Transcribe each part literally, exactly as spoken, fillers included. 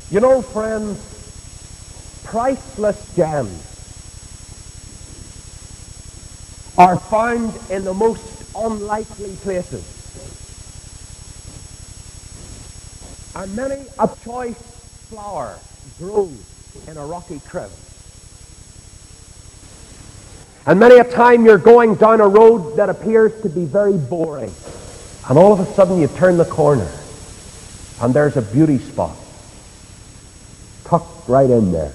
You know, friends, priceless gems are found in the most unlikely places. And many a choice flower grows in a rocky crevice. And many a time you're going down a road that appears to be very boring. And all of a sudden you turn the corner and there's a beauty spot tucked right in there.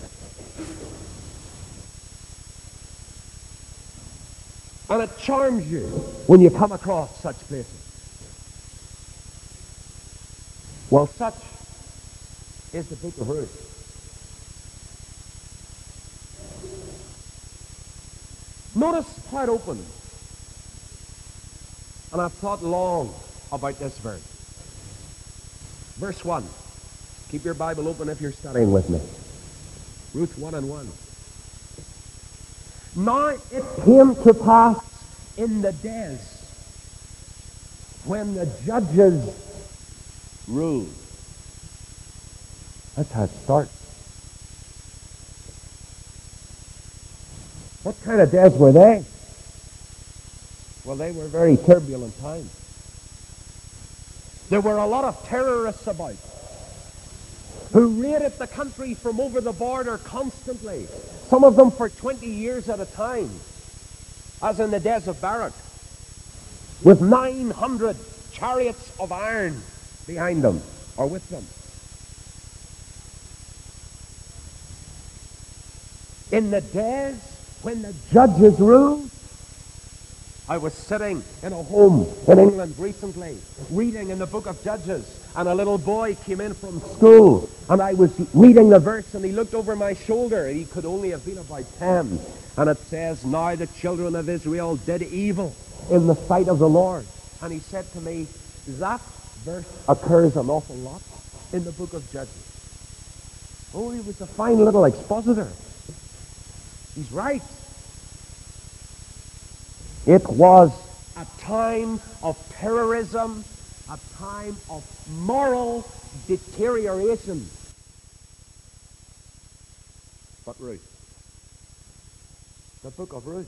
And it charms you when you come across such places. Well, such is the book of Ruth. Notice how it opens. And I've thought long about this verse. Verse one. Keep your Bible open if you're studying with me. Ruth one and one. Now it came to pass in the days when the judges ruled. That's how it starts. What kind of days were they? Well, they were very turbulent times. There were a lot of terrorists about who raided the country from over the border constantly, some of them for twenty years at a time, as in the days of Barak, with nine hundred chariots of iron behind them, or with them. In the days when the judges ruled, I was sitting in a home in England recently, reading in the book of Judges, and a little boy came in from school, and I was reading the verse, and he looked over my shoulder. He could only have been about ten, and it says, "Now the children of Israel did evil in the sight of the Lord." And he said to me, that verse occurs an awful lot in the book of Judges. Oh, he was a fine little expositor. He's right. It was a time of terrorism, a time of moral deterioration. But Ruth, the book of Ruth,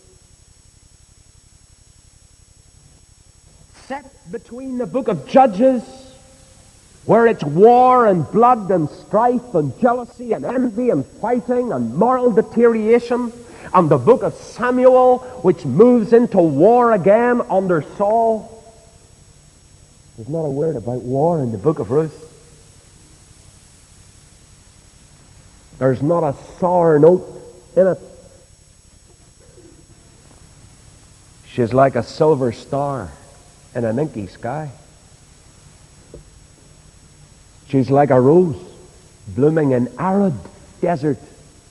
set between the book of Judges, where it's war and blood and strife and jealousy and envy and fighting and moral deterioration, and the book of Samuel, which moves into war again under Saul. There's not a word about war in the book of Ruth. There's not a sour note in it. She's like a silver star in an inky sky. She's like a rose blooming in arid desert.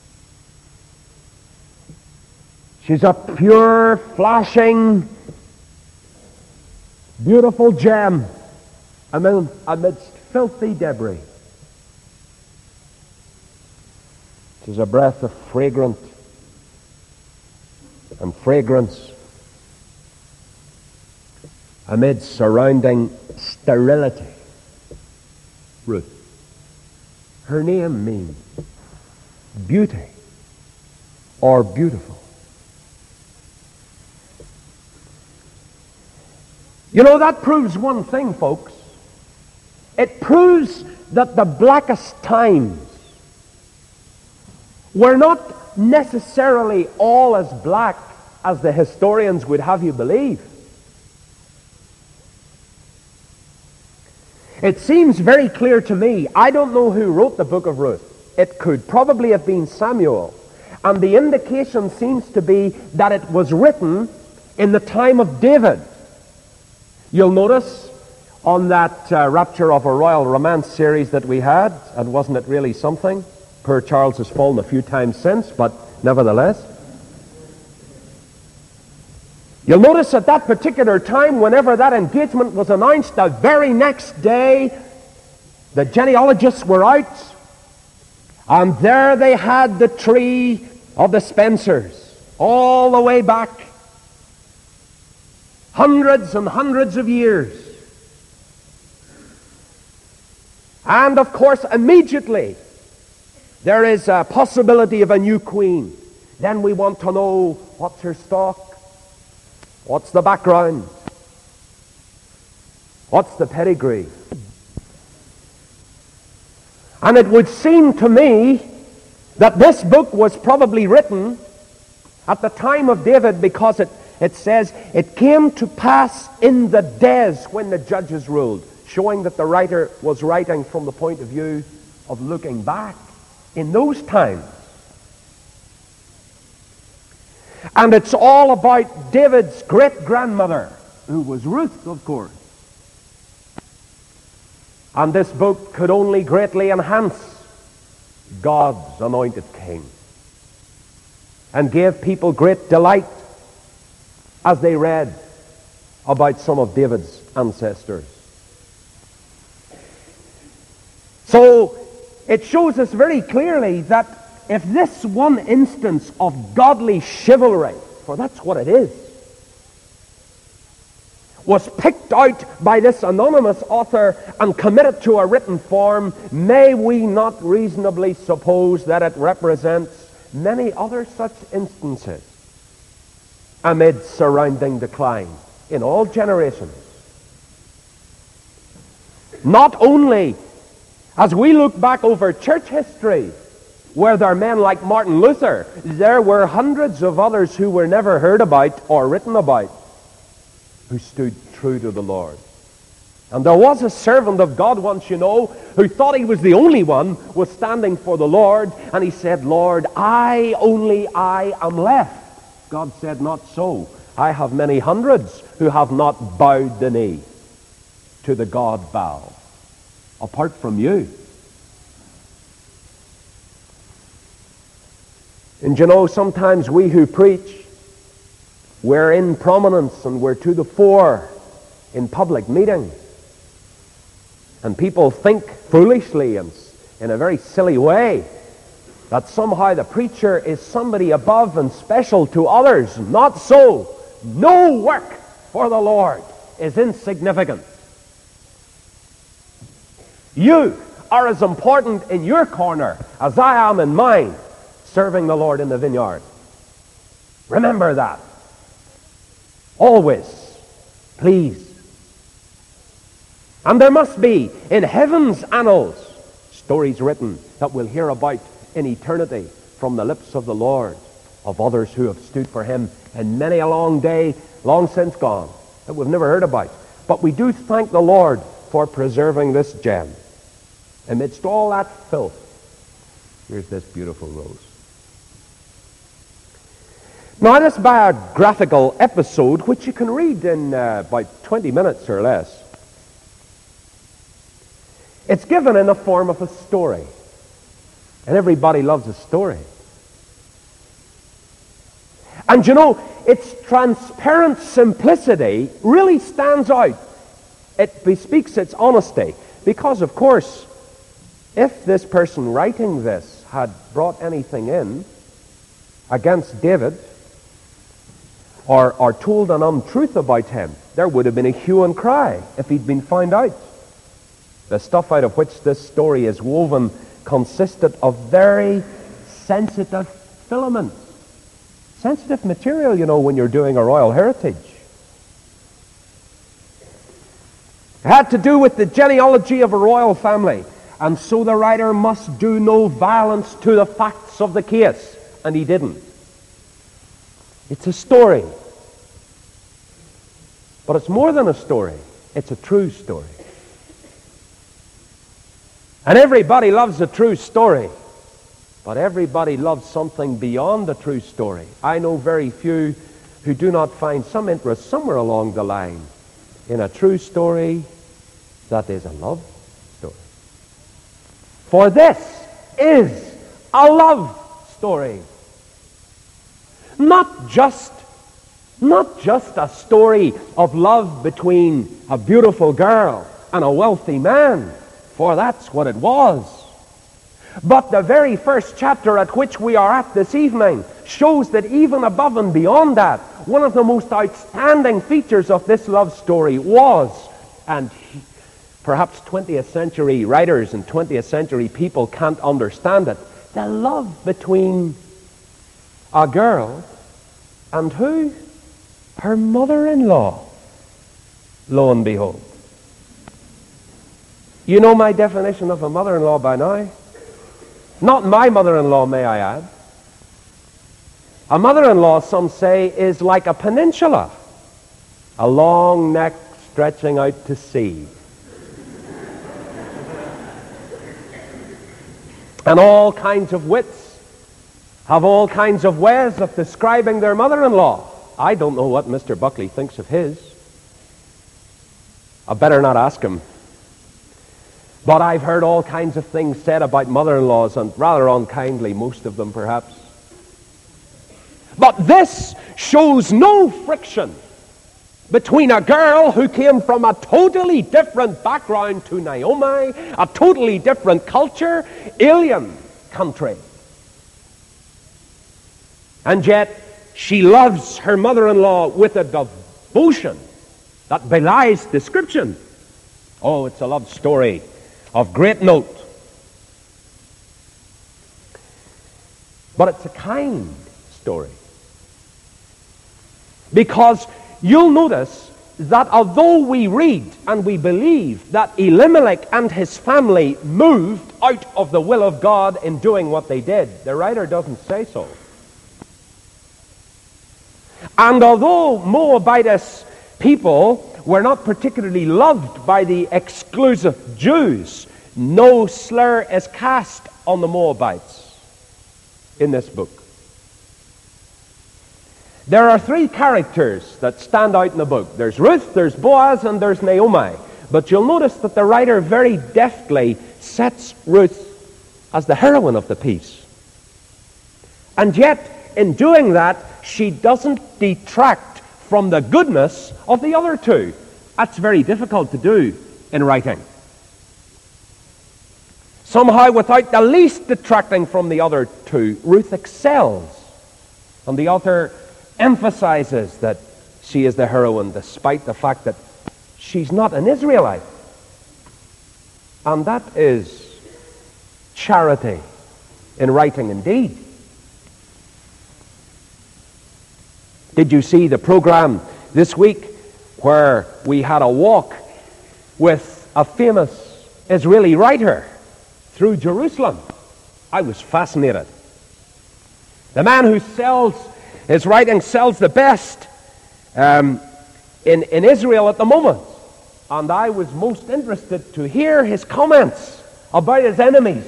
She's a pure, flashing, beautiful gem amidst filthy debris. She's a breath of fragrant and fragrance amid surrounding sterility. Ruth. Her name means beauty or beautiful. You know, that proves one thing, folks. It proves that the blackest times were not necessarily all as black as the historians would have you believe. It seems very clear to me, I don't know who wrote the book of Ruth. It could probably have been Samuel. And the indication seems to be that it was written in the time of David. You'll notice on that uh, Rapture of a Royal Romance series that we had, and wasn't it really something? Poor Charles has fallen a few times since, but nevertheless. You'll notice at that particular time, whenever that engagement was announced, the very next day, the genealogists were out, and there they had the tree of the Spencers, all the way back, hundreds and hundreds of years. And of course, immediately There is a possibility of a new queen. Then we want to know, what's her stock? What's the background? What's the pedigree? And it would seem to me that this book was probably written at the time of David, because it, it says, it came to pass in the days when the judges ruled, showing that the writer was writing from the point of view of looking back in those times. And it's all about David's great-grandmother, who was Ruth, of course. And this book could only greatly enhance God's anointed king, and gave people great delight as they read about some of David's ancestors. So it shows us very clearly that if this one instance of godly chivalry, for that's what it is, was picked out by this anonymous author and committed to a written form, may we not reasonably suppose that it represents many other such instances amid surrounding decline in all generations. Not only as we look back over church history, where there are men like Martin Luther, there were hundreds of others who were never heard about or written about, who stood true to the Lord. And there was a servant of God once, you know, who thought he was the only one, was standing for the Lord, and he said, Lord, I, only I am left. God said, not so. I have many hundreds who have not bowed the knee to the God Baal, apart from you. And you know, sometimes we who preach, we're in prominence and we're to the fore in public meetings. And people think foolishly and in a very silly way that somehow the preacher is somebody above and special to others. Not so. No work for the Lord is insignificant. You are as important in your corner as I am in mine, serving the Lord in the vineyard. Remember that. Always. Please. And there must be, in heaven's annals, stories written that we'll hear about in eternity from the lips of the Lord, of others who have stood for him in many a long day, long since gone, that we've never heard about. But we do thank the Lord for preserving this gem. Amidst all that filth, here's this beautiful rose. Now, this biographical episode, which you can read in uh, about twenty minutes or less, it's given in the form of a story. And everybody loves a story. And you know, its transparent simplicity really stands out. It bespeaks its honesty. Because, of course, if this person writing this had brought anything in against David, or, or told an untruth about him, there would have been a hue and cry if he'd been found out. The stuff out of which this story is woven consisted of very sensitive filaments. Sensitive material, you know, when you're doing a royal heritage. It had to do with the genealogy of a royal family. And so the writer must do no violence to the facts of the case. And he didn't. It's a story. But it's more than a story. It's a true story. And everybody loves a true story. But everybody loves something beyond the true story. I know very few who do not find some interest somewhere along the line in a true story that is a love story. For this is a love story. Not just, not just a story of love between a beautiful girl and a wealthy man, for that's what it was. But the very first chapter at which we are at this evening shows that even above and beyond that, one of the most outstanding features of this love story was, and perhaps twentieth century writers and twentieth century people can't understand it, the love between a girl and who? Her mother-in-law. Lo and behold. You know my definition of a mother-in-law by now? Not my mother-in-law, may I add. A mother-in-law, some say, is like a peninsula, a long neck stretching out to sea. And all kinds of wits have all kinds of ways of describing their mother-in-law. I don't know what Mister Buckley thinks of his. I better not ask him. But I've heard all kinds of things said about mother-in-laws, and rather unkindly, most of them perhaps. But this shows no friction between a girl who came from a totally different background to Naomi, a totally different culture, alien country. And yet, she loves her mother-in-law with a devotion that belies description. Oh, it's a love story of great note. But it's a kind story. Because you'll notice that although we read and we believe that Elimelech and his family moved out of the will of God in doing what they did, the writer doesn't say so. And although Moabitess people were not particularly loved by the exclusive Jews, no slur is cast on the Moabites in this book. There are three characters that stand out in the book. There's Ruth, there's Boaz, and there's Naomi. But you'll notice that the writer very deftly sets Ruth as the heroine of the piece. And yet, in doing that, she doesn't detract from the goodness of the other two. That's very difficult to do in writing. Somehow, without the least detracting from the other two, Ruth excels. And the author emphasizes that she is the heroine despite the fact that she's not an Israelite. And that is charity in writing indeed. Did you see the program this week where we had a walk with a famous Israeli writer through Jerusalem? I was fascinated. The man who sells his writing sells the best um, in, in Israel at the moment. And I was most interested to hear his comments about his enemies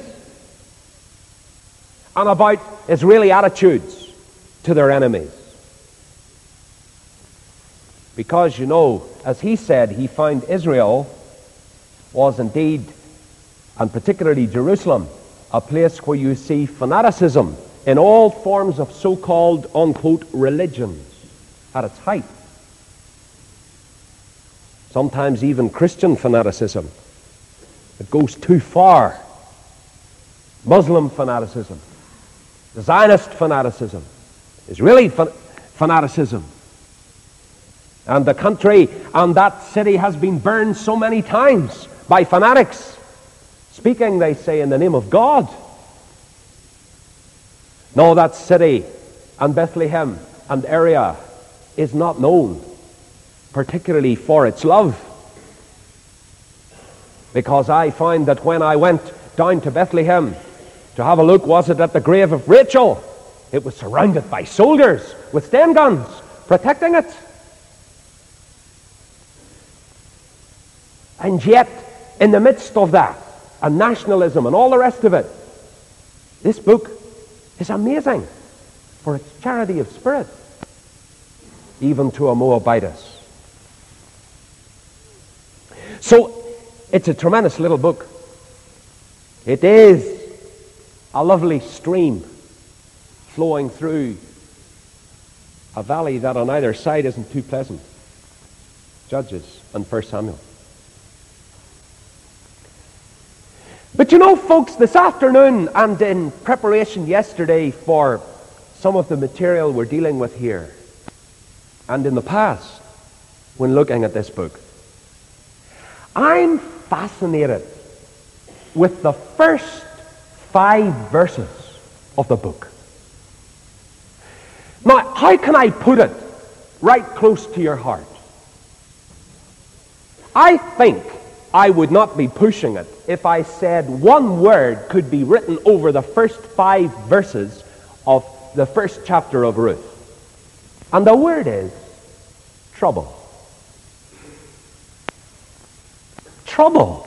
and about Israeli attitudes to their enemies. Because, you know, as he said, he found Israel was indeed, and particularly Jerusalem, a place where you see fanaticism in all forms of so-called, unquote, religions at its height. Sometimes even Christian fanaticism. It goes too far. Muslim fanaticism, the Zionist fanaticism, Israeli fan- fanaticism. And the country and that city has been burned so many times by fanatics, speaking, they say, in the name of God. No, that city and Bethlehem and area is not known particularly for its love. Because I find that when I went down to Bethlehem to have a look, was it at the grave of Rachel, it was surrounded by soldiers with Sten guns protecting it. And yet, in the midst of that, and nationalism and all the rest of it, this book is amazing for its charity of spirit, even to a Moabitess. So, it's a tremendous little book. It is a lovely stream flowing through a valley that on either side isn't too pleasant. Judges and First Samuel. But you know, folks, this afternoon and in preparation yesterday for some of the material we're dealing with here, and in the past, when looking at this book, I'm fascinated with the first five verses of the book. Now, how can I put it right close to your heart? I think I would not be pushing it if I said one word could be written over the first five verses of the first chapter of Ruth. And the word is trouble. Trouble.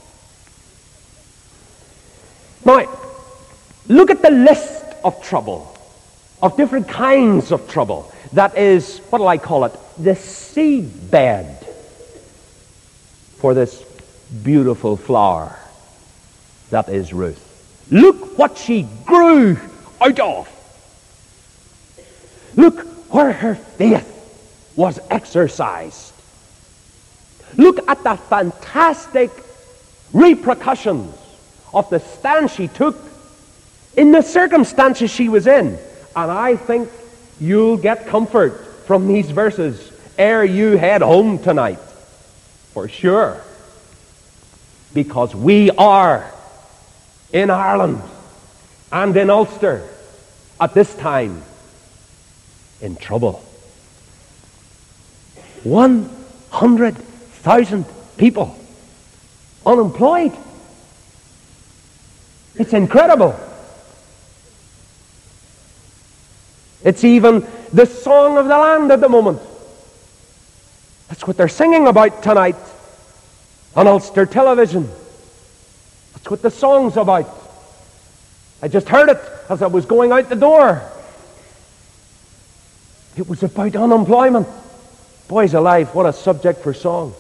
Now, look at the list of trouble, of different kinds of trouble. That is, what do I call it? The seedbed for this beautiful flower that is Ruth. Look what she grew out of. Look where her faith was exercised. Look at the fantastic repercussions of the stand she took in the circumstances she was in. And I think you'll get comfort from these verses ere you head home tonight. For sure. Because we are in Ireland and in Ulster at this time in trouble. One hundred thousand people unemployed. It's incredible. It's even the song of the land at the moment. That's what they're singing about tonight on Ulster television. That's what the song's about. I just heard it as I was going out the door. It was about unemployment. Boys alive, what a subject for song.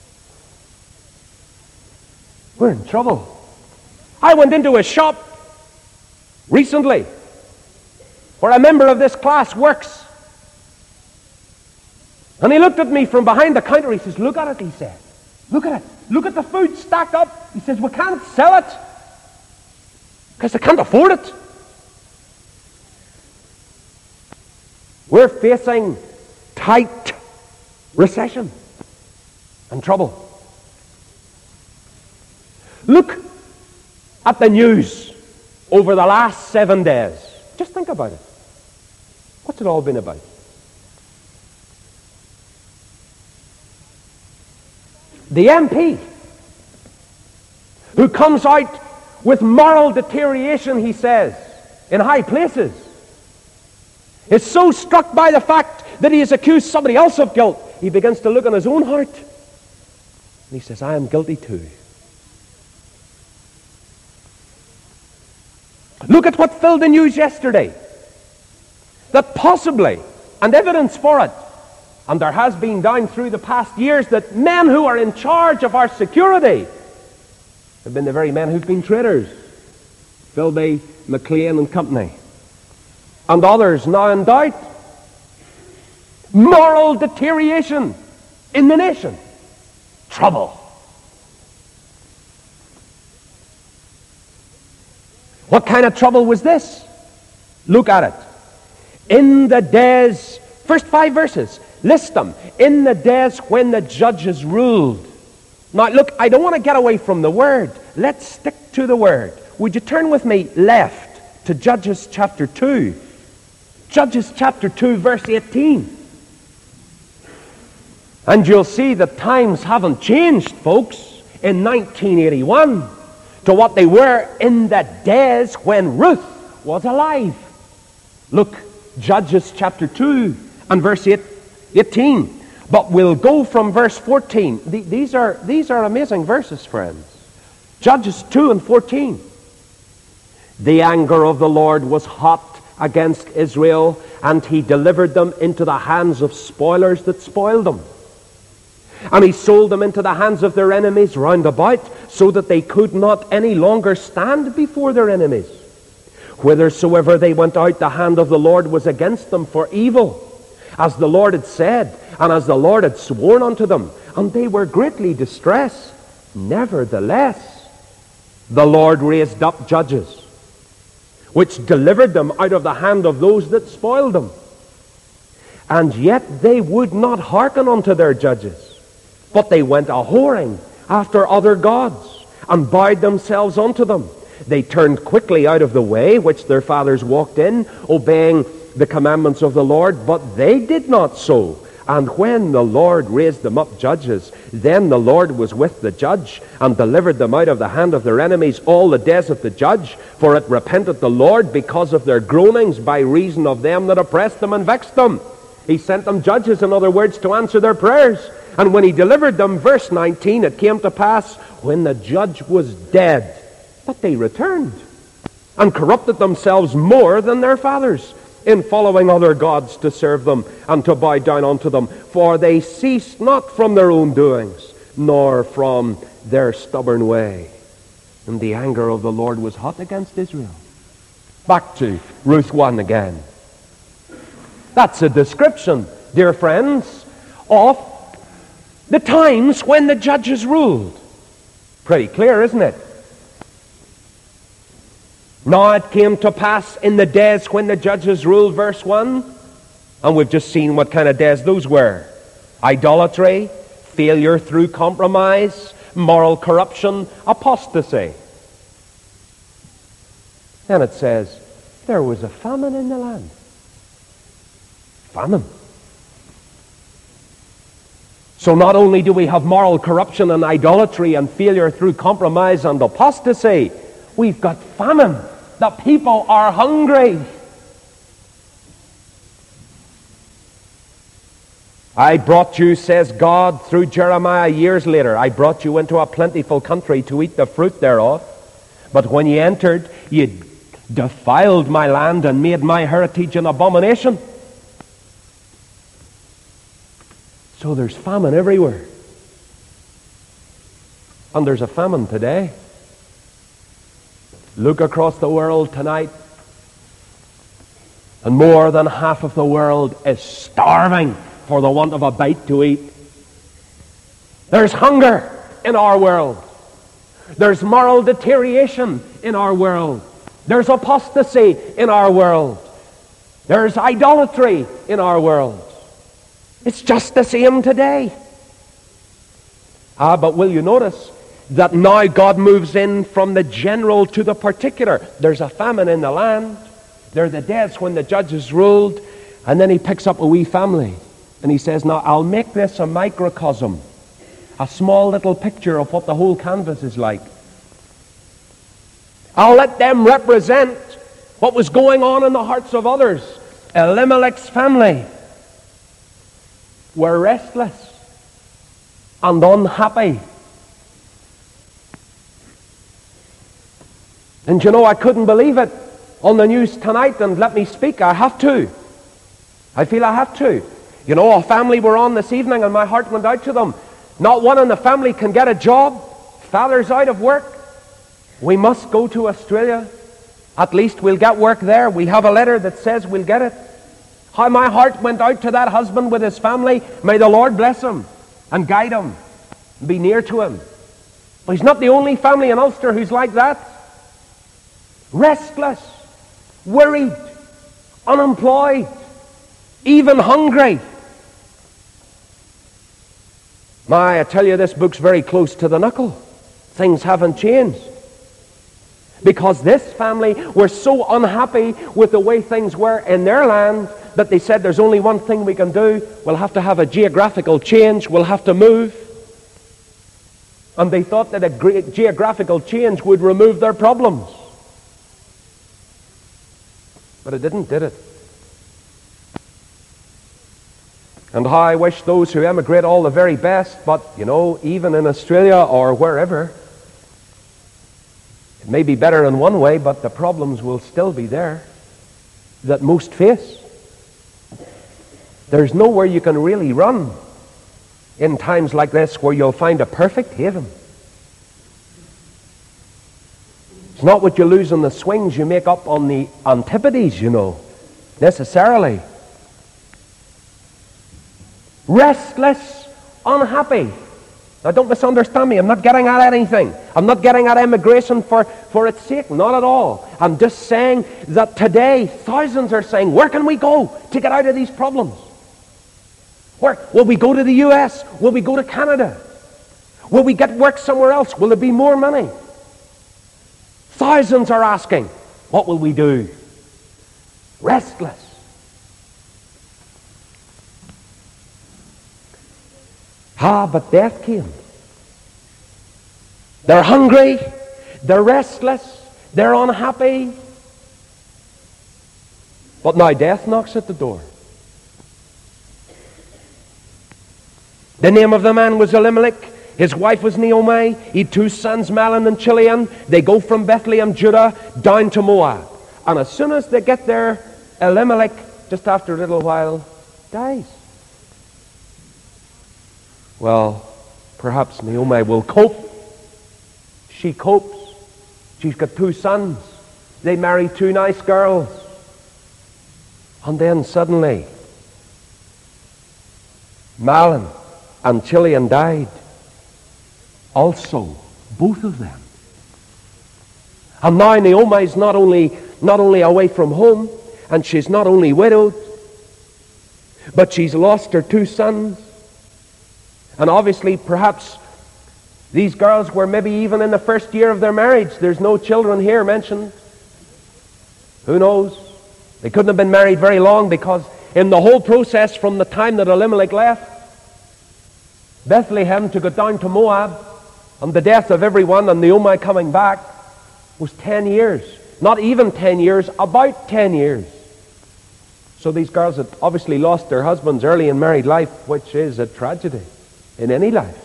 We're in trouble. I went into a shop recently where a member of this class works. And he looked at me from behind the counter. He says, look at it, he said. Look at it. Look at the food stacked up. He says, we can't sell it because they can't afford it. We're facing tight recession and trouble. Look at the news over the last seven days. Just think about it. What's it all been about? The M P who comes out with moral deterioration, he says, in high places, is so struck by the fact that he has accused somebody else of guilt, he begins to look on his own heart. And he says, I am guilty too. Look at what filled the news yesterday. That possibly, and evidence for it, and there has been down through the past years, that men who are in charge of our security have been the very men who've been traitors. Philby, McLean and company. And others now in doubt. Moral deterioration in the nation. Trouble. What kind of trouble was this? Look at it. In the days, first five verses, list them. In the days when the judges ruled. Now look, I don't want to get away from the word. Let's stick to the word. Would you turn with me left to Judges chapter two? Judges chapter two, verse eighteen. And you'll see that times haven't changed, folks, in nineteen eighty-one to what they were in the days when Ruth was alive. Look, Judges chapter two and verse eighteen. But we'll go from verse fourteen. These are, these are amazing verses, friends. Judges two and fourteen. The anger of the Lord was hot against Israel, and he delivered them into the hands of spoilers that spoiled them. And he sold them into the hands of their enemies round about, so that they could not any longer stand before their enemies. Whithersoever they went out, the hand of the Lord was against them for evil, as the Lord had said, and as the Lord had sworn unto them. And they were greatly distressed. Nevertheless, the Lord raised up judges, which delivered them out of the hand of those that spoiled them. And yet they would not hearken unto their judges, but they went a whoring after other gods, and bowed themselves unto them, They turned quickly out of the way which their fathers walked in, obeying the commandments of the Lord, but they did not so. And when the Lord raised them up judges, then the Lord was with the judge, and delivered them out of the hand of their enemies all the days of the judge. For it repented the Lord because of their groanings, by reason of them that oppressed them and vexed them. He sent them judges, in other words, to answer their prayers. And when he delivered them, verse nineteen, it came to pass, when the judge was dead, that they returned, and corrupted themselves more than their fathers, in following other gods to serve them, and to bow down unto them. For they ceased not from their own doings, nor from their stubborn way. And the anger of the Lord was hot against Israel. Back to Ruth one again. That's a description, dear friends, of the times when the judges ruled. Pretty clear, isn't it? Now it came to pass in the days when the judges ruled, verse one. And we've just seen what kind of days those were. Idolatry, failure through compromise, moral corruption, apostasy. Then it says, there was a famine in the land. Famine. So not only do we have moral corruption and idolatry and failure through compromise and apostasy, we've got famine. The people are hungry. I brought you, says God through Jeremiah years later, I brought you into a plentiful country to eat the fruit thereof. But when ye entered, ye defiled my land and made my heritage an abomination. So there's famine everywhere. And there's a famine today. Look across the world tonight, and more than half of the world is starving for the want of a bite to eat. There's hunger in our world. There's moral deterioration in our world. There's apostasy in our world. There's idolatry in our world. It's just the same today. Ah, but will you notice that now God moves in from the general to the particular? There's a famine in the land. There are the days when the judges ruled. And then he picks up a wee family. And he says, now I'll make this a microcosm. A small little picture of what the whole canvas is like. I'll let them represent what was going on in the hearts of others. Elimelech's family were restless and unhappy. And you know, I couldn't believe it on the news tonight, and let me speak, I have to. I feel I have to. You know, a family were on this evening and my heart went out to them. Not one in the family can get a job. Father's out of work. We must go to Australia. At least we'll get work there. We have a letter that says we'll get it. How my heart went out to that husband with his family. May the Lord bless him and guide him and be near to him. But he's not the only family in Ulster who's like that. Restless, worried, unemployed, even hungry. My, I tell you, this book's very close to the knuckle. Things haven't changed. Because this family were so unhappy with the way things were in their land that they said there's only one thing we can do. We'll have to have a geographical change. We'll have to move. And they thought that a great geographical change would remove their problems. But it didn't, did it? And how I wish those who emigrate all the very best, but, you know, even in Australia or wherever, it may be better in one way, but the problems will still be there that most face. There's nowhere you can really run in times like this where you'll find a perfect haven. It's not what you lose on the swings you make up on the antipodes, you know, necessarily. Restless, unhappy. Now don't misunderstand me. I'm not getting at anything. I'm not getting at immigration for, for its sake. Not at all. I'm just saying that today thousands are saying, where can we go to get out of these problems? Where? Will we go to the U S? Will we go to Canada? Will we get work somewhere else? Will there be more money? Thousands are asking, what will we do? Restless. Ah, but death came. They're hungry, they're restless, they're unhappy. But now death knocks at the door. The name of the man was Elimelech. His wife was Naomi. He had two sons, Mahlon and Chilion. They go from Bethlehem, Judah, down to Moab. And as soon as they get there, Elimelech, just after a little while, dies. Well, perhaps Naomi will cope. She copes. She's got two sons. They marry two nice girls. And then suddenly, Mahlon and Chilion died. Also, both of them. And now Naomi's not only, not only away from home, and she's not only widowed, but she's lost her two sons. And obviously, perhaps, these girls were maybe even in the first year of their marriage. There's no children here mentioned. Who knows? They couldn't have been married very long, because in the whole process from the time that Elimelech left Bethlehem to go down to Moab, and the death of everyone and Naomi coming back, was ten years. Not even ten years, about ten years. So these girls had obviously lost their husbands early in married life, which is a tragedy in any life.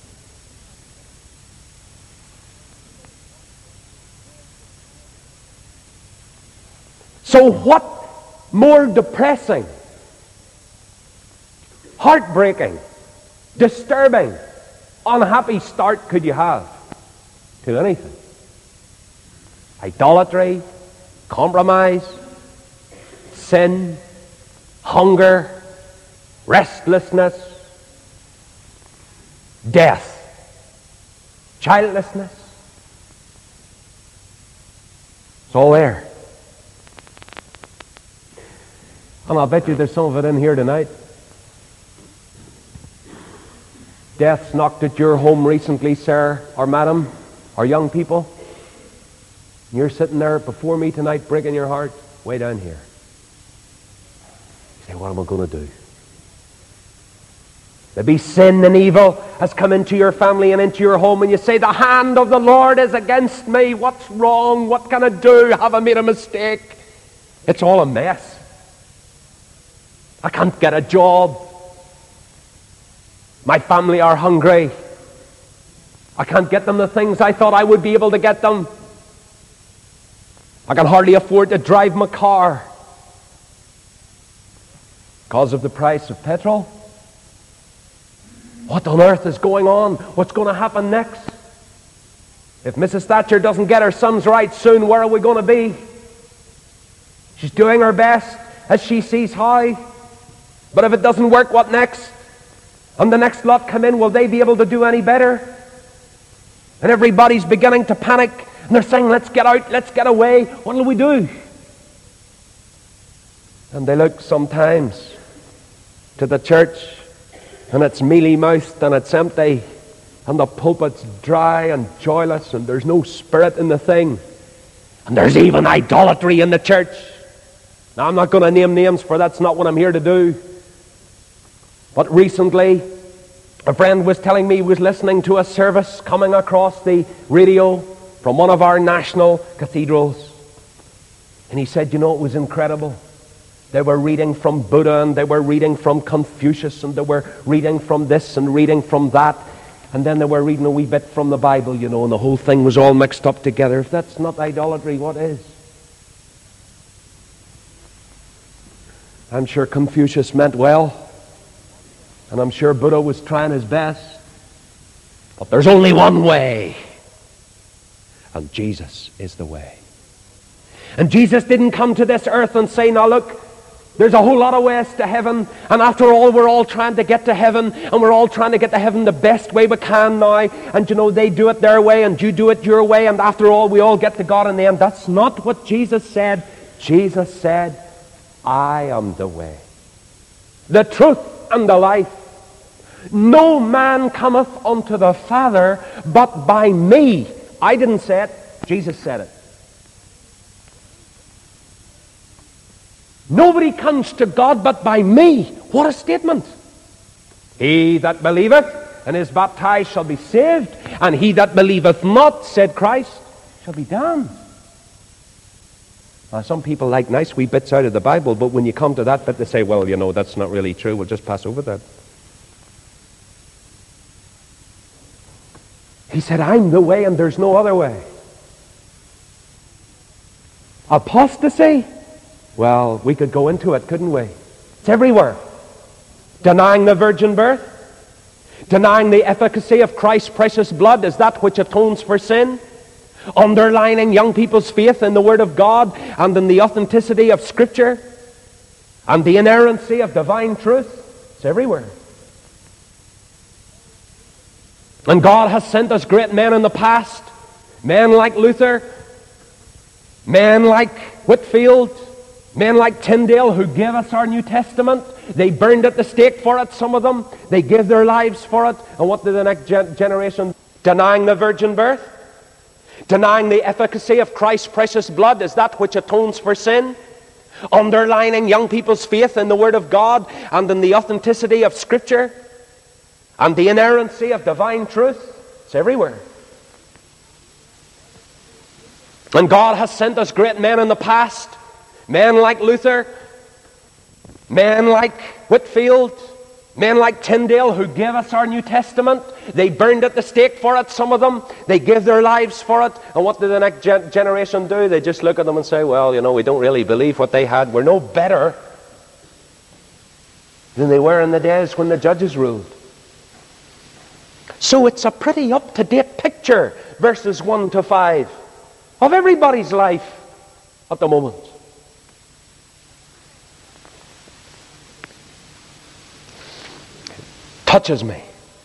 So what more depressing, heartbreaking, disturbing, unhappy start could you have to anything? Idolatry, compromise, sin, hunger, restlessness, death, childlessness. It's all there. And I'll bet you there's some of it in here tonight. Death's knocked at your home recently, sir or madam, or young people. And you're sitting there before me tonight, breaking your heart, way down here. You say, what am I going to do? Maybe sin and evil has come into your family and into your home, and you say, the hand of the Lord is against me. What's wrong? What can I do? Have I made a mistake? It's all a mess. I can't get a job. My family are hungry. I can't get them the things I thought I would be able to get them. I can hardly afford to drive my car because of the price of petrol. What on earth is going on? What's going to happen next? If Missus Thatcher doesn't get her sons right soon, where are we going to be? She's doing her best as she sees how. But if it doesn't work, what next? And the next lot come in, will they be able to do any better? And everybody's beginning to panic, and they're saying, let's get out, let's get away. What will we do? And they look sometimes to the church, and it's mealy-mouthed and it's empty, and the pulpit's dry and joyless, and there's no spirit in the thing. And there's even idolatry in the church. Now, I'm not going to name names, for that's not what I'm here to do. But recently, a friend was telling me he was listening to a service coming across the radio from one of our national cathedrals. And he said, you know, it was incredible. They were reading from Buddha, and they were reading from Confucius, and they were reading from this and reading from that. And then they were reading a wee bit from the Bible, you know, and the whole thing was all mixed up together. If that's not idolatry, what is? I'm sure Confucius meant well. And I'm sure Buddha was trying his best. But there's only one way. And Jesus is the way. And Jesus didn't come to this earth and say, now look, there's a whole lot of ways to heaven. And after all, we're all trying to get to heaven. And we're all trying to get to heaven the best way we can now. And you know, they do it their way and you do it your way. And after all, we all get to God in the end. That's not what Jesus said. Jesus said, I am the way, the truth, and the life. No man cometh unto the Father but by me. I didn't say it. Jesus said it. Nobody comes to God but by me. What a statement. He that believeth and is baptized shall be saved, and he that believeth not, said Christ, shall be damned. Now, some people like nice wee bits out of the Bible, but when you come to that bit, they say, well, you know, that's not really true. We'll just pass over that. He said, I'm the way and there's no other way. Apostasy? Well, we could go into it, couldn't we? It's everywhere. Denying the virgin birth. Denying the efficacy of Christ's precious blood as that which atones for sin. Underlining young people's faith in the Word of God and in the authenticity of Scripture and the inerrancy of divine truth. It's everywhere. And God has sent us great men in the past. Men like Luther. Men like Whitefield. Men like Tyndale, who gave us our New Testament. They burned at the stake for it, some of them. They gave their lives for it. And what did the next gen- generation? Denying the virgin birth. Denying the efficacy of Christ's precious blood as that which atones for sin. Underlining young people's faith in the Word of God and in the authenticity of Scripture and the inerrancy of divine truth. It's everywhere. And God has sent us great men in the past. Men like Luther. Men like Whitefield. Men like Tyndale, who gave us our New Testament. They burned at the stake for it, some of them. They gave their lives for it. And what did the next gen- generation do? They just look at them and say, well, you know, we don't really believe what they had. We're no better than they were in the days when the judges ruled. So it's a pretty up-to-date picture, verses one to five, of everybody's life at the moment. Touches me.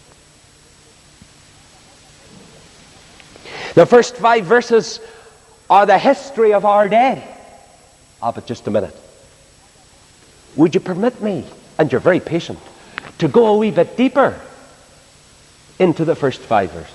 The first five verses are the history of our day. Ah, but just a minute. Would you permit me, and you're very patient, to go a wee bit deeper into the first five verses?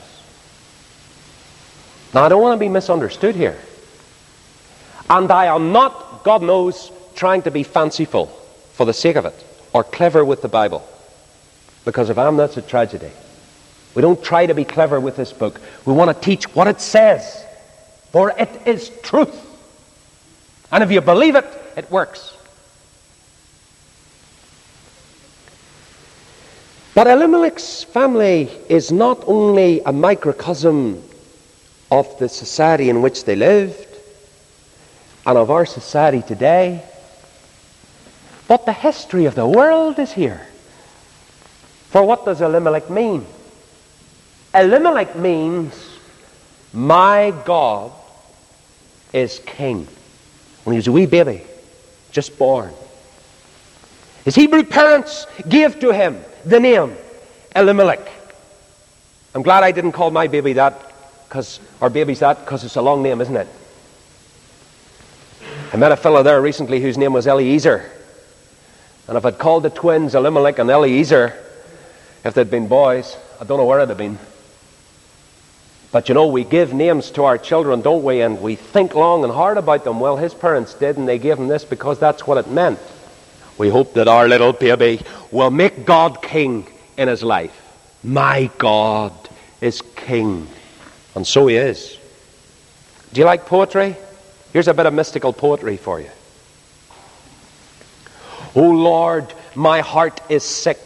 Now, I don't want to be misunderstood here. And I am not, God knows, trying to be fanciful for the sake of it, or clever with the Bible. Because if I am, that's a tragedy. We don't try to be clever with this book. We want to teach what it says. For it is truth. And if you believe it, it works. But Elimelech's family is not only a microcosm of the society in which they lived and of our society today, but the history of the world is here. For what does Elimelech mean? Elimelech means, my God is king. When he was a wee baby, just born, his Hebrew parents gave to him the name Elimelech. I'm glad I didn't call my baby that, because our baby's that, because it's a long name, isn't it? I met a fellow there recently whose name was Eliezer. And if I'd called the twins Elimelech and Eliezer, if they'd been boys, I don't know where it'd have been. But you know, we give names to our children, don't we? And we think long and hard about them. Well, his parents did, and they gave him this because that's what it meant. We hope that our little baby will make God king in his life. My God is king. And so he is. Do you like poetry? Here's a bit of mystical poetry for you. O Lord, my heart is sick.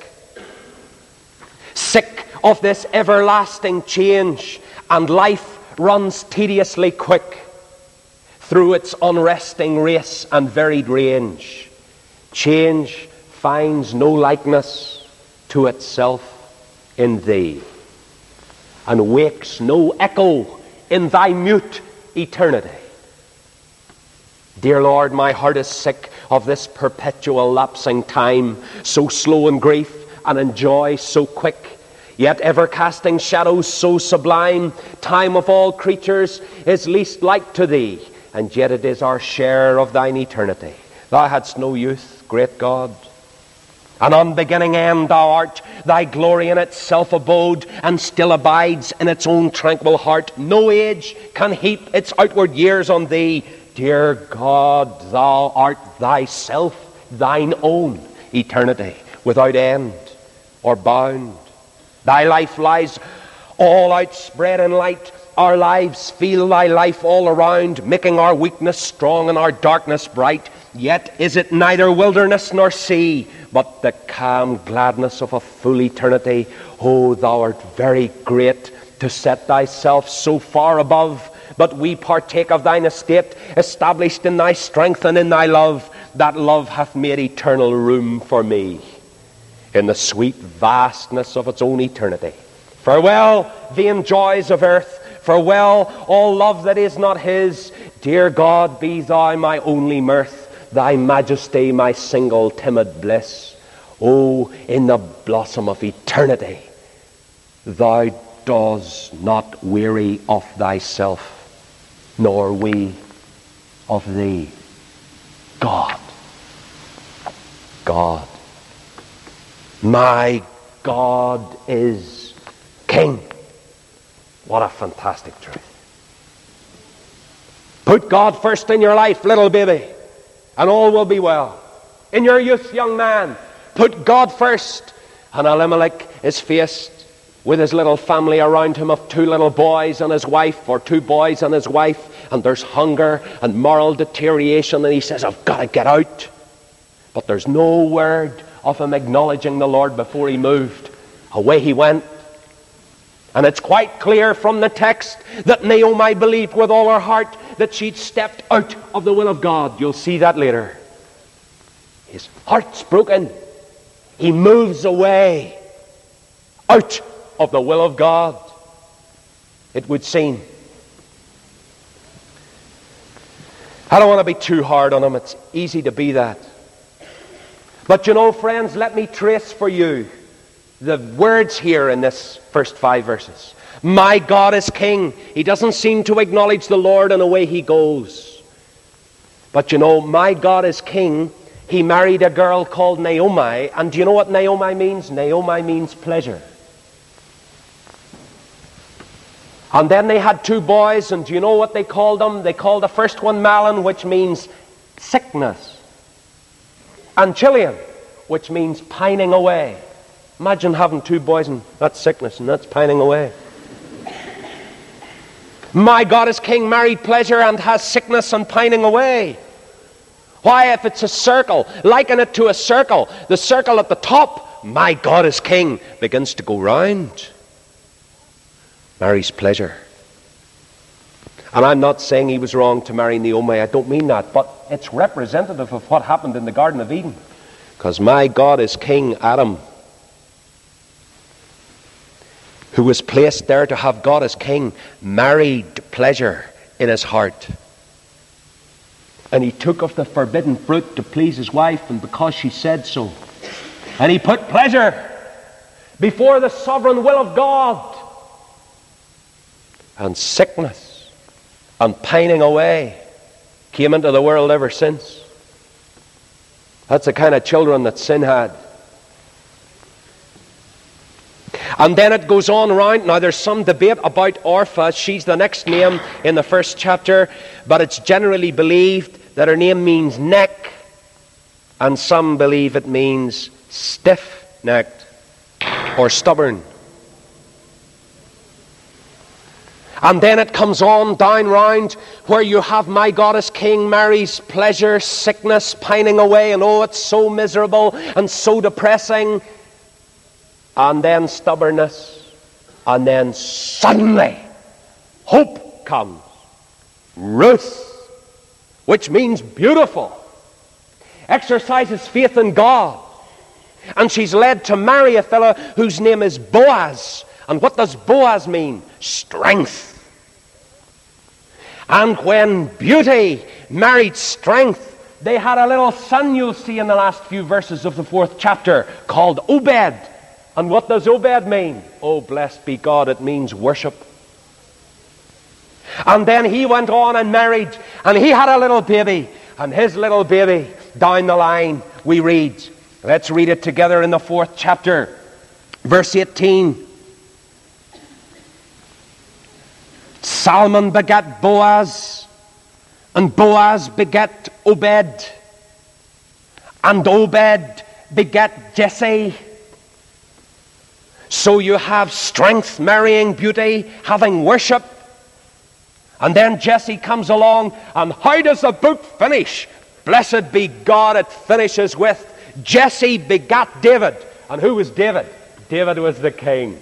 Sick of this everlasting change, and life runs tediously quick through its unresting race and varied range. Change finds no likeness to itself in thee, and wakes no echo in thy mute eternity. Dear Lord, my heart is sick of this perpetual lapsing time, so slow in grief and in joy so quick, yet ever casting shadows so sublime. Time of all creatures is least like to thee, and yet it is our share of thine eternity. Thou hadst no youth, great God. An unbeginning end thou art, thy glory in itself abode, and still abides in its own tranquil heart. No age can heap its outward years on thee. dear God, thou art thyself thine own eternity, without end or bound. Thy life lies all outspread in light. Our lives feel thy life all around, making our weakness strong and our darkness bright. Yet is it neither wilderness nor sea, but the calm gladness of a full eternity. Oh, thou art very great to set thyself so far above, but we partake of thine estate, established in thy strength and in thy love. That love hath made eternal room for me in the sweet vastness of its own eternity. Farewell, vain joys of earth. Farewell, all love that is not his. Dear God, be thou my only mirth, thy majesty my single timid bliss. Oh, in the blossom of eternity, thou dost not weary of thyself, nor we of thee. God, God, my God is King. What a fantastic truth. Put God first in your life, little baby, and all will be well. In your youth, young man, put God first. And Elimelech is faced with his little family around him of two little boys and his wife, or two boys and his wife, and there's hunger and moral deterioration, and he says, I've got to get out. But there's no word of him acknowledging the Lord before he moved. Away he went. And it's quite clear from the text that Naomi believed with all her heart that she'd stepped out of the will of God. You'll see that later. His heart's broken. He moves away out of the will of God, it would seem. I don't want to be too hard on him. It's easy to be that. But you know, friends, let me trace for you the words here in this first five verses. My God is King. He doesn't seem to acknowledge the Lord, and away he goes. But you know, my God is King. He married a girl called Naomi. And do you know what Naomi means? Naomi means pleasure. And then they had two boys, and do you know what they called them? They called the first one Malin, which means sickness, and Chilion, which means pining away. Imagine having two boys and that's sickness and that's pining away. My God is King, married pleasure, and has sickness and pining away. Why, if it's a circle, liken it to a circle. The circle at the top, my God is King, begins to go round. Marries pleasure. And I'm not saying he was wrong to marry Naomi. I don't mean that. But it's representative of what happened in the Garden of Eden. Because my God is King, Adam, who was placed there to have God as King, married pleasure in his heart. And he took of the forbidden fruit to please his wife, and because she said so. And he put pleasure before the sovereign will of God. And sickness and pining away came into the world ever since. That's the kind of children that sin had. And then it goes on around. Now there's some debate about Orpha. She's the next name in the first chapter, but it's generally believed that her name means neck, and some believe it means stiff-necked or stubborn. And then it comes on down round where you have my God as King, marries pleasure, sickness, pining away, and oh, it's so miserable and so depressing. And then stubbornness, and then suddenly hope comes. Ruth, which means beautiful, exercises faith in God, and she's led to marry a fellow whose name is Boaz. And what does Boaz mean? Strength. And when beauty married strength, they had a little son, you'll see in the last few verses of the fourth chapter, called Obed. And what does Obed mean? Oh, blessed be God, it means worship. And then he went on and married, and he had a little baby. And his little baby, down the line, we read. Let's read it together in the fourth chapter, verse eighteen. Salmon begat Boaz, And Boaz begat Obed, and Obed begat Jesse. So you have strength marrying beauty, having worship. And then Jesse comes along, and how does the book finish? Blessed be God, it finishes with Jesse begat David. And who was David? David was the king.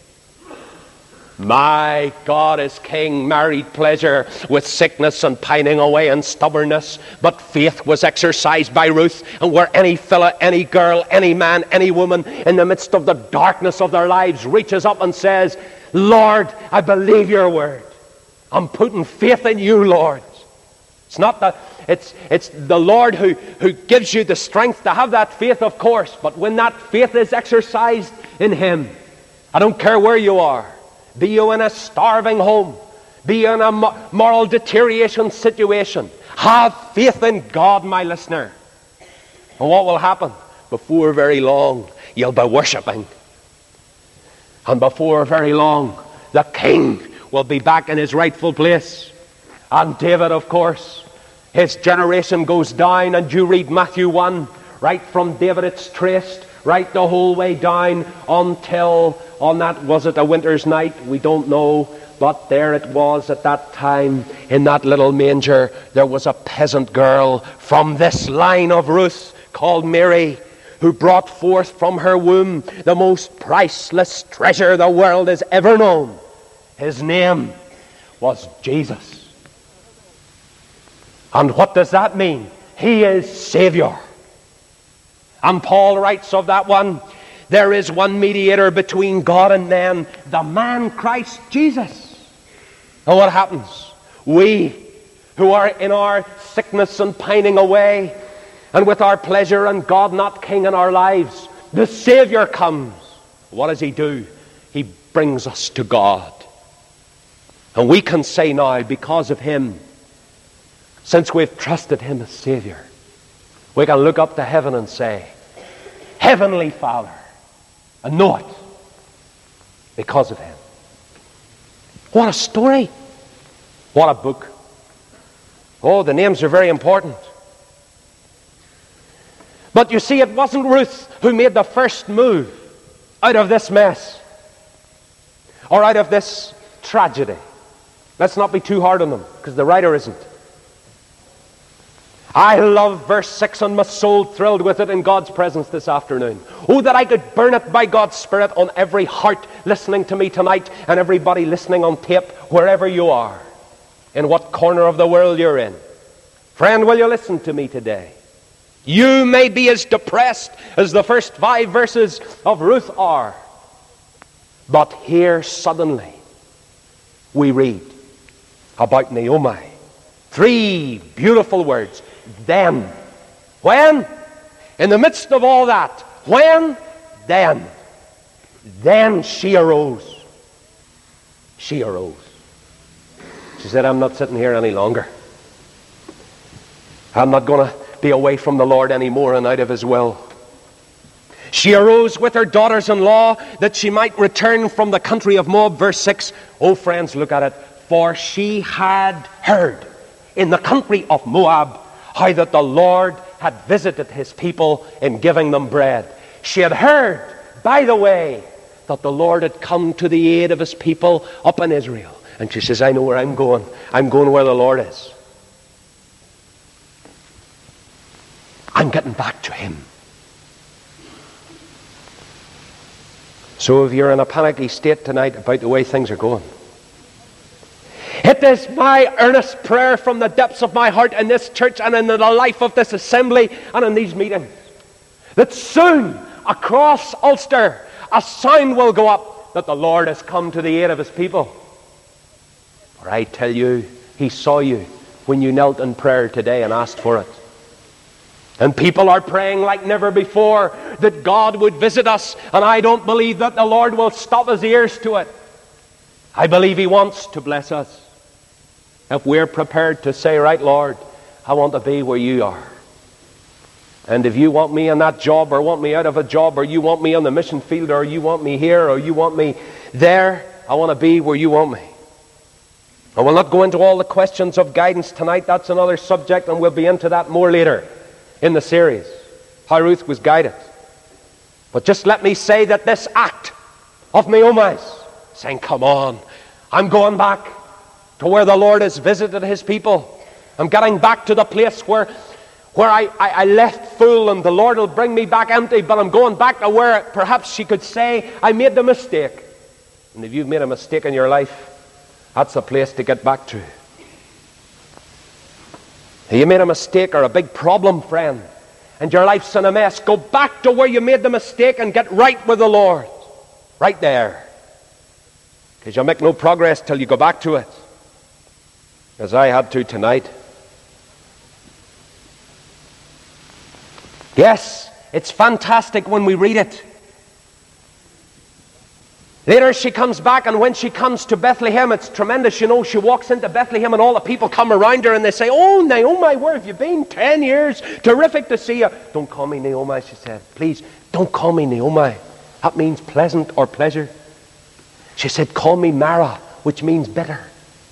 My God is king, married pleasure with sickness and pining away and stubbornness. But faith was exercised by Ruth. And where any fella, any girl, any man, any woman in the midst of the darkness of their lives reaches up and says, Lord, I believe your word. I'm putting faith in you, Lord. It's not that, it's, it's the Lord who, who gives you the strength to have that faith, of course. But when that faith is exercised in him, I don't care where you are. Be you in a starving home, be you in a moral deterioration situation, have faith in God, my listener. And what will happen? Before very long, you'll be worshipping. And before very long, the king will be back in his rightful place. And David, of course, his generation goes down, and you read Matthew one, right from David it's traced, right the whole way down until, on that, was it a winter's night? We don't know. But there it was at that time, in that little manger, there was a peasant girl from this line of Ruth called Mary, who brought forth from her womb the most priceless treasure the world has ever known. His name was Jesus. And what does that mean? He is Savior. And Paul writes of that one, there is one mediator between God and men, the man Christ Jesus. And what happens? We, who are in our sickness and pining away, and with our pleasure and God not king in our lives, the Savior comes. What does he do? He brings us to God. And we can say now, because of him, since we've trusted him as Savior, we can look up to heaven and say, Heavenly Father, and know it because of him. What a story. What a book. Oh, the names are very important. But you see, it wasn't Ruth who made the first move out of this mess or out of this tragedy. Let's not be too hard on them, because the writer isn't. I love verse six, and my soul thrilled with it in God's presence this afternoon. Oh, that I could burn it by God's Spirit on every heart listening to me tonight, and everybody listening on tape, wherever you are, in what corner of the world you're in. Friend, will you listen to me today? You may be as depressed as the first five verses of Ruth are. But here suddenly we read about Naomi. Three beautiful words. Then. When? In the midst of all that. When? Then. Then she arose. She arose. She said, I'm not sitting here any longer. I'm not going to be away from the Lord anymore and out of his will. She arose with her daughters-in-law that she might return from the country of Moab. Verse six. Oh, friends, look at it. For she had heard in the country of Moab how that the Lord had visited his people in giving them bread. She had heard, by the way, that the Lord had come to the aid of his people up in Israel. And she says, I know where I'm going. I'm going where the Lord is. I'm getting back to him. So if you're in a panicky state tonight about the way things are going, it is my earnest prayer from the depths of my heart in this church and in the life of this assembly and in these meetings, that soon across Ulster a sound will go up that the Lord has come to the aid of his people. For I tell you, he saw you when you knelt in prayer today and asked for it. And people are praying like never before that God would visit us, and I don't believe that the Lord will stop his ears to it. I believe he wants to bless us. If we're prepared to say, right, Lord, I want to be where you are. And if you want me in that job, or want me out of a job, or you want me on the mission field, or you want me here, or you want me there, I want to be where you want me. I will not go into all the questions of guidance tonight. That's another subject, and we'll be into that more later in the series, how Ruth was guided. But just let me say that this act of Naomi's, saying, come on, I'm going back to where the Lord has visited his people. I'm getting back to the place where, where I, I, I left full, and the Lord will bring me back empty, but I'm going back to where perhaps she could say, I made the mistake. And if you've made a mistake in your life, that's the place to get back to. If you made a mistake or a big problem, friend, and your life's in a mess, go back to where you made the mistake and get right with the Lord. Right there. Because you'll make no progress till you go back to it. As I had to tonight. Yes, it's fantastic when we read it. Later she comes back, and when she comes to Bethlehem, it's tremendous. You know, she walks into Bethlehem and all the people come around her and they say, oh, Naomi, where have you been? Ten years. Terrific to see you. Don't call me Naomi, she said. Please, don't call me Naomi. That means pleasant or pleasure. She said, call me Mara, which means bitter.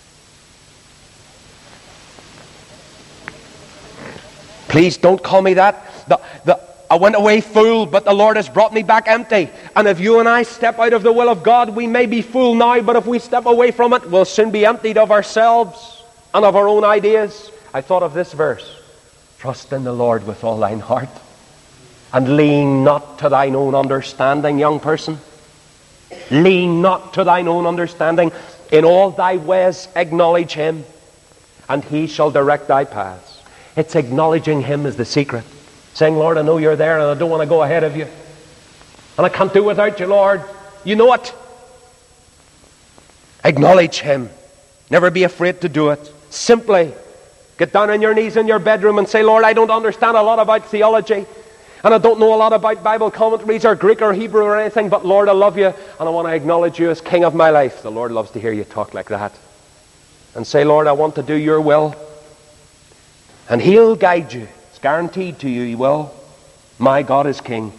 Please don't call me that. The, the, I went away full, but the Lord has brought me back empty. And if you and I step out of the will of God, we may be full now, but if we step away from it, we'll soon be emptied of ourselves and of our own ideas. I thought of this verse. Trust in the Lord with all thine heart, and lean not to thine own understanding, young person. Lean not to thine own understanding. In all thy ways acknowledge him, and he shall direct thy paths. It's acknowledging him is the secret. Saying, Lord, I know you're there, and I don't want to go ahead of you. And I can't do without you, Lord. You know it. Acknowledge him. Never be afraid to do it. Simply get down on your knees in your bedroom and say, Lord, I don't understand a lot about theology, and I don't know a lot about Bible commentaries or Greek or Hebrew or anything, but Lord, I love you, and I want to acknowledge you as King of my life. The Lord loves to hear you talk like that. And say, Lord, I want to do your will. And he'll guide you. It's guaranteed to you, he will. My God is King.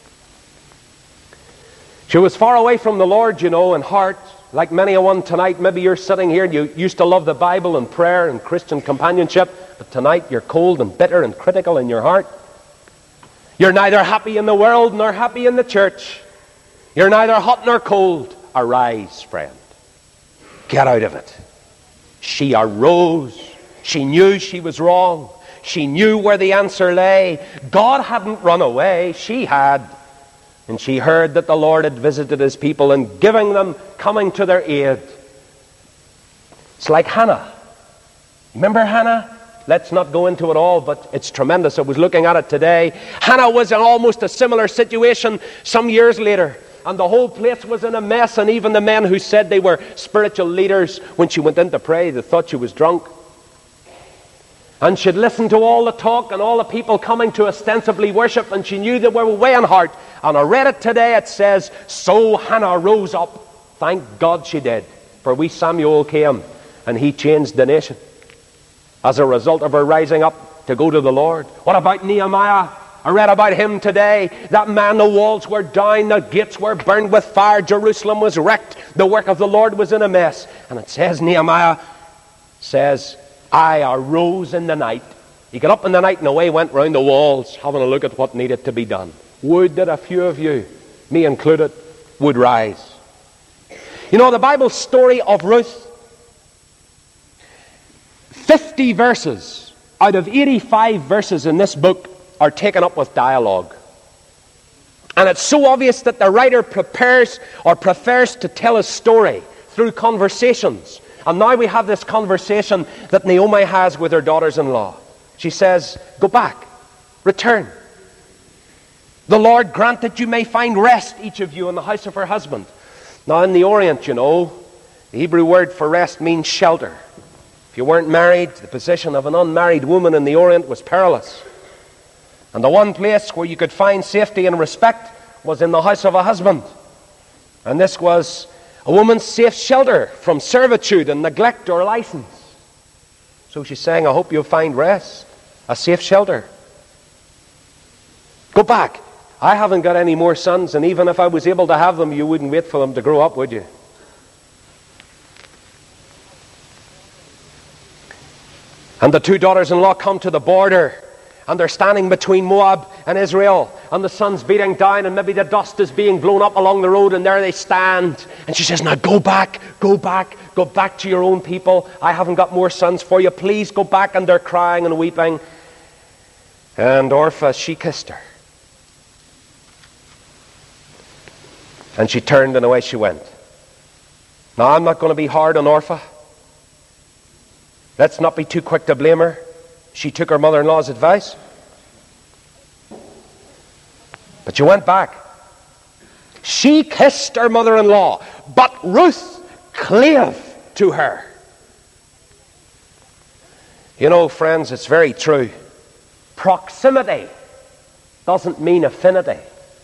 She was far away from the Lord, you know, in heart. Like many a one tonight, maybe you're sitting here and you used to love the Bible and prayer and Christian companionship, but tonight you're cold and bitter and critical in your heart. You're neither happy in the world nor happy in the church. You're neither hot nor cold. Arise, friend. Get out of it. She arose. She knew she was wrong. She knew where the answer lay. God hadn't run away. She had. And she heard that the Lord had visited his people and giving them, coming to their aid. It's like Hannah. Remember Hannah? Let's not go into it all, but it's tremendous. I was looking at it today. Hannah was in almost a similar situation some years later. And the whole place was in a mess. And even the men who said they were spiritual leaders, when she went in to pray, they thought she was drunk. And she'd listened to all the talk and all the people coming to ostensibly worship, and she knew they were way in heart. And I read it today, it says, so Hannah rose up. Thank God she did. For wee Samuel came, and he changed the nation as a result of her rising up to go to the Lord. What about Nehemiah? I read about him today. That man, the walls were down, the gates were burned with fire, Jerusalem was wrecked, the work of the Lord was in a mess. And it says, Nehemiah says, I arose in the night. He got up in the night and away went round the walls, having a look at what needed to be done. Would that a few of you, me included, would rise. You know, the Bible story of Ruth, fifty verses out of eighty-five verses in this book are taken up with dialogue. And it's so obvious that the writer prepares or prefers to tell a story through conversations. And now we have this conversation that Naomi has with her daughters-in-law. She says, go back, return. The Lord grant that you may find rest, each of you, in the house of her husband. Now in the Orient, you know, the Hebrew word for rest means shelter. If you weren't married, the position of an unmarried woman in the Orient was perilous. And the one place where you could find safety and respect was in the house of a husband. And this was a woman's safe shelter from servitude and neglect or license. So she's saying, I hope you'll find rest, a safe shelter. Go back. I haven't got any more sons, and even if I was able to have them, you wouldn't wait for them to grow up, would you? And the two daughters-in-law come to the border, and they're standing between Moab and Israel, and the sun's beating down, and maybe the dust is being blown up along the road, and there they stand. And she says, now go back, go back, go back to your own people. I haven't got more sons for you. Please go back. And they're crying and weeping. And Orpah, she kissed her. And she turned and away she went. Now, I'm not going to be hard on Orpah. Let's not be too quick to blame her. She took her mother-in-law's advice. But she went back. She kissed her mother-in-law, but Ruth clave to her. You know, friends, it's very true. Proximity doesn't mean affinity.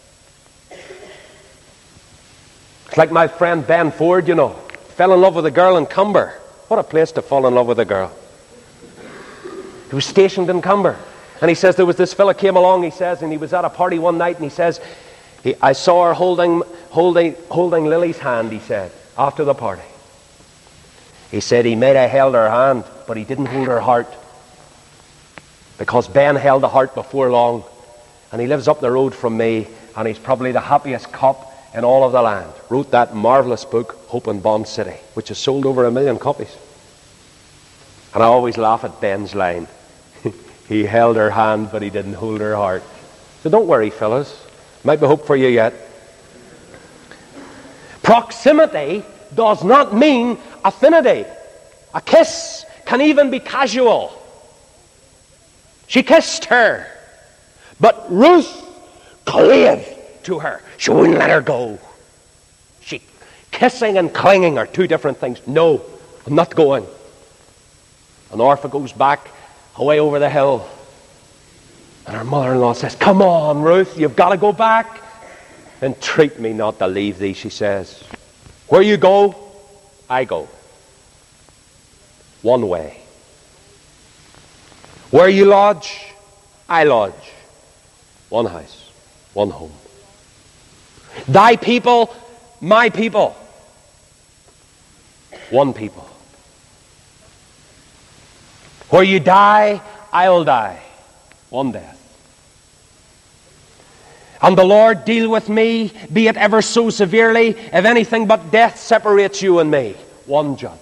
It's like my friend Ben Ford, you know, fell in love with a girl in Cumber. What a place to fall in love with a girl. He was stationed in Cumber. And he says there was this fella came along, he says, and he was at a party one night, and he says, he, I saw her holding, holding, holding Lily's hand, he said, after the party. He said he might have held her hand, but he didn't hold her heart. Because Ben held the heart before long. And he lives up the road from me, and he's probably the happiest cop in all of the land. Wrote that marvelous book, Hope in Bond City, which has sold over a million copies. And I always laugh at Ben's line. He held her hand, but he didn't hold her heart. So don't worry, fellas. Might be hope for you yet. Proximity does not mean affinity. A kiss can even be casual. She kissed her, but Ruth clave to her. She wouldn't let her go. She, kissing and clinging are two different things. No, I'm not going. And Orpah goes back away over the hill. And her mother-in-law says, come on, Ruth, you've got to go back. Entreat me not to leave thee, she says. Where you go, I go. One way. Where you lodge, I lodge. One house, one home. Thy people, my people. One people. Where you die, I'll die. One death. And the Lord deal with me, be it ever so severely, if anything but death separates you and me. One judge.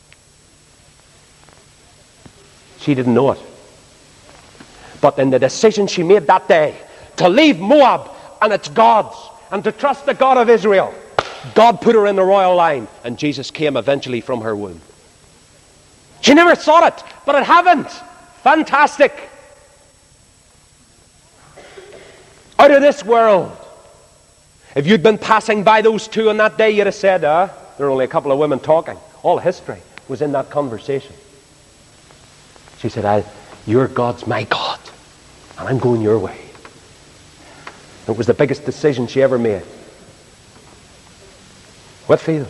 She didn't know it. But in the decision she made that day to leave Moab and its gods and to trust the God of Israel, God put her in the royal line, and Jesus came eventually from her womb. She never thought it, but it happened. Fantastic. Out of this world. If you'd been passing by those two on that day, you'd have said, ah, there are only a couple of women talking. All history was in that conversation. She said, I, your God's my God, and I'm going your way. It was the biggest decision she ever made. Whitfield.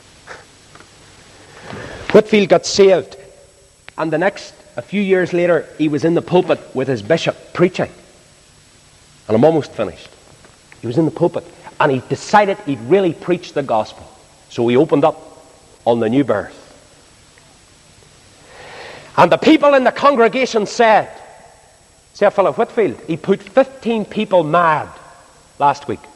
Whitfield got saved, and the next, a few years later, he was in the pulpit with his bishop preaching. And I'm almost finished. He was in the pulpit, and he decided he'd really preach the gospel. So he opened up on the new birth. And the people in the congregation said, say a fellow Whitfield, he put fifteen people mad last week.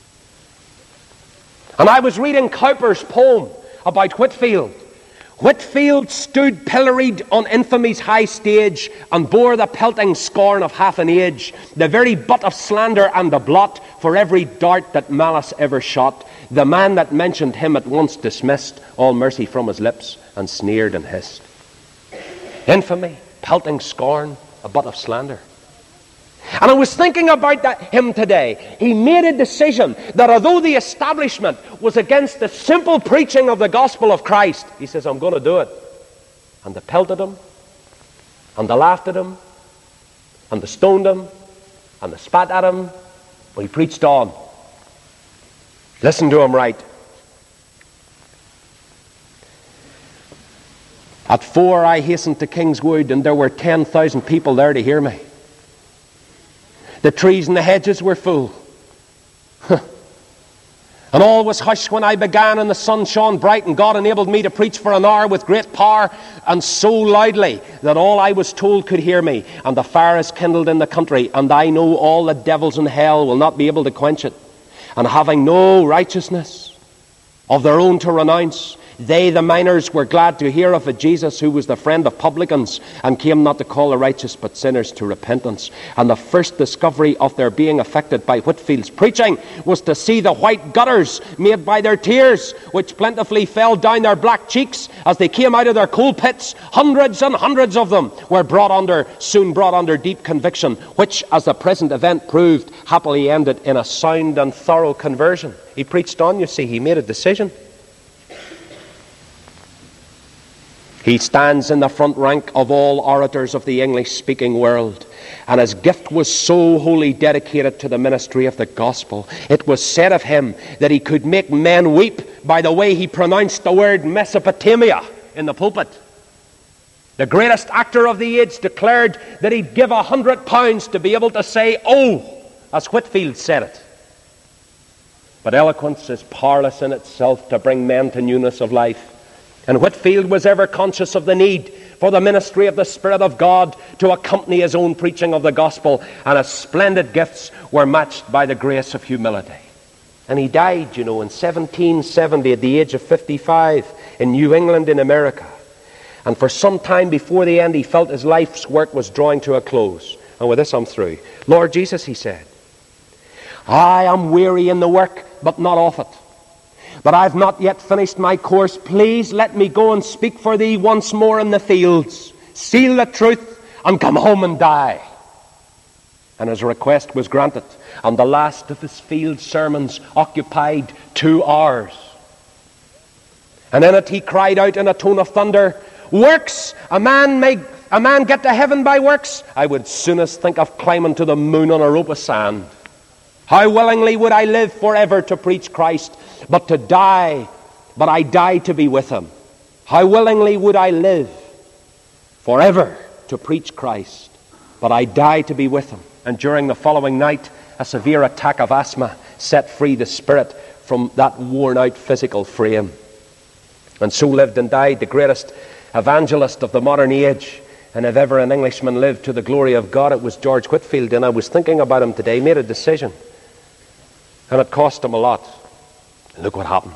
And I was reading Cowper's poem about Whitfield. Whitfield stood pilloried on infamy's high stage and bore the pelting scorn of half an age, the very butt of slander and the blot for every dart that malice ever shot. The man that mentioned him at once dismissed all mercy from his lips and sneered and hissed. Infamy, pelting scorn, a butt of slander. And I was thinking about that, him today. He made a decision that although the establishment was against the simple preaching of the gospel of Christ, he says, I'm going to do it. And they pelted him, and they laughed at him, and they stoned him, and they spat at him, but he preached on. Listen to him right. At four I hastened to Kingswood, and there were ten thousand people there to hear me. The trees and the hedges were full. And And all was hushed when I began, and the sun shone bright, and God enabled me to preach for an hour with great power, and so loudly that all I was told could hear me. And the fire is kindled in the country, and I know all the devils in hell will not be able to quench it. And having no righteousness of their own to renounce, they, the miners, were glad to hear of a Jesus who was the friend of publicans, and came not to call the righteous but sinners to repentance. And the first discovery of their being affected by Whitefield's preaching was to see the white gutters made by their tears, which plentifully fell down their black cheeks as they came out of their coal pits. Hundreds and hundreds of them were brought under, soon brought under deep conviction, which, as the present event proved, happily ended in a sound and thorough conversion. He preached on, you see, he made a decision. He stands in the front rank of all orators of the English-speaking world, and his gift was so wholly dedicated to the ministry of the gospel. It was said of him that he could make men weep by the way he pronounced the word Mesopotamia in the pulpit. The greatest actor of the age declared that he'd give a hundred pounds to be able to say, "Oh," as Whitefield said it. But eloquence is powerless in itself to bring men to newness of life. And Whitefield was ever conscious of the need for the ministry of the Spirit of God to accompany his own preaching of the gospel, and his splendid gifts were matched by the grace of humility. And he died, you know, in seventeen seventy at the age of fifty-five in New England in America. And for some time before the end, he felt his life's work was drawing to a close. And with this I'm through. "Lord Jesus," he said, "I am weary in the work, but not of it. But I've not yet finished my course. Please let me go and speak for thee once more in the fields. Seal the truth and come home and die." And his request was granted. And the last of his field sermons occupied two hours. And in it he cried out in a tone of thunder, "Works! A man may a man get to heaven by works? I would soonest think of climbing to the moon on a rope of sand. How willingly would I live forever to preach Christ, but to die, but I die to be with him. How willingly would I live forever to preach Christ, but I die to be with him." And during the following night, a severe attack of asthma set free the spirit from that worn-out physical frame. And so lived and died the greatest evangelist of the modern age. And if ever an Englishman lived to the glory of God, it was George Whitefield. And I was thinking about him today. He made a decision, and it cost him a lot. Look what happened.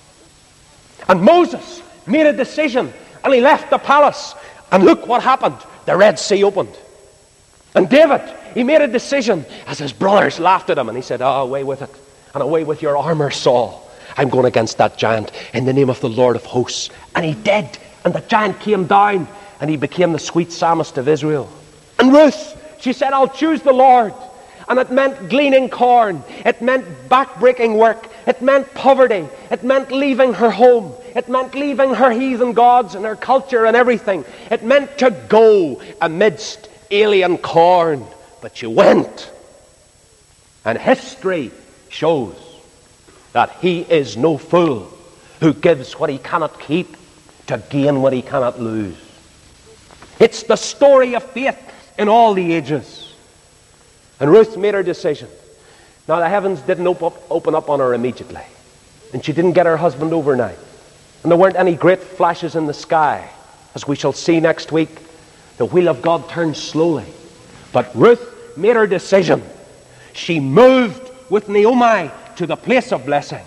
And Moses made a decision, and he left the palace, and look what happened. The Red Sea opened. And David, he made a decision as his brothers laughed at him, and he said, "Oh, away with it, and away with your armor, Saul. I'm going against that giant in the name of the Lord of hosts." And he did, and the giant came down, and he became the sweet psalmist of Israel. And Ruth, she said, "I'll choose the Lord." And it meant gleaning corn. It meant back-breaking work. It meant poverty. It meant leaving her home. It meant leaving her heathen gods and her culture and everything. It meant to go amidst alien corn. But she went. And history shows that he is no fool who gives what he cannot keep to gain what he cannot lose. It's the story of faith in all the ages. And Ruth made her decision. Now, the heavens didn't op- open up on her immediately. And she didn't get her husband overnight. And there weren't any great flashes in the sky. As we shall see next week, the wheel of God turned slowly. But Ruth made her decision. She moved with Naomi to the place of blessing.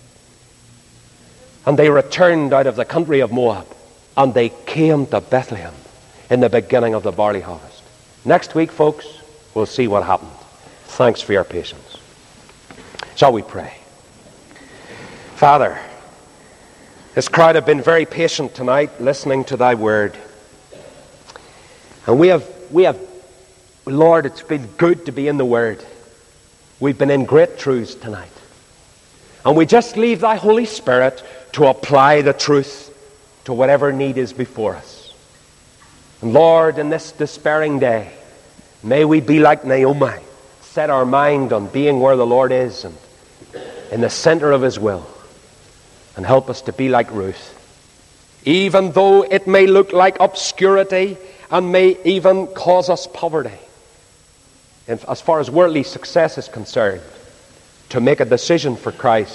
And they returned out of the country of Moab. And they came to Bethlehem in the beginning of the barley harvest. Next week, folks, we'll see what happened. Thanks for your patience. Shall we pray? Father, this crowd have been very patient tonight listening to thy word. And we have, we have, Lord, it's been good to be in the word. We've been in great truths tonight. And we just leave thy Holy Spirit to apply the truth to whatever need is before us. And Lord, in this despairing day, may we be like Naomi, set our mind on being where the Lord is and in the center of his will, and help us to be like Ruth. Even though it may look like obscurity and may even cause us poverty, and as far as worldly success is concerned, to make a decision for Christ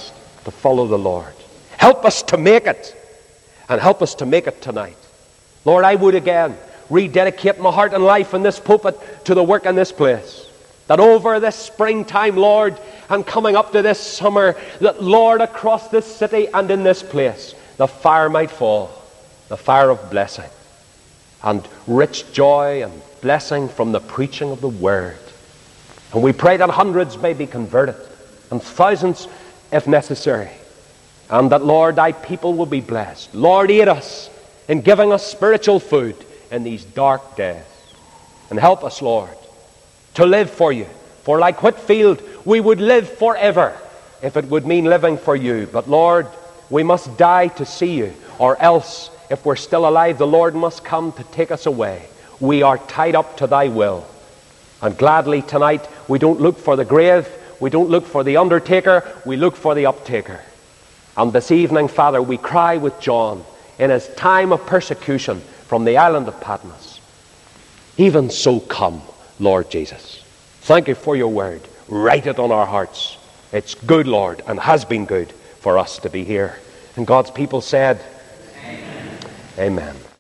to follow the Lord. Help us to make it, and help us to make it tonight. Lord, I would again rededicate my heart and life in this pulpit to the work in this place. That over this springtime, Lord, and coming up to this summer, that, Lord, across this city and in this place, the fire might fall, the fire of blessing, and rich joy and blessing from the preaching of the Word. And we pray that hundreds may be converted, and thousands if necessary, and that, Lord, thy people will be blessed. Lord, aid us in giving us spiritual food in these dark days. And help us, Lord, to live for you. For like Whitfield, we would live forever if it would mean living for you. But Lord, we must die to see you, or else, if we're still alive, the Lord must come to take us away. We are tied up to thy will. And gladly tonight, we don't look for the grave, we don't look for the undertaker, we look for the uptaker. And this evening, Father, we cry with John in his time of persecution from the island of Patmos. Even so come, Lord Jesus. Thank you for your word. Write it on our hearts. It's good, Lord, and has been good for us to be here. And God's people said, Amen. Amen.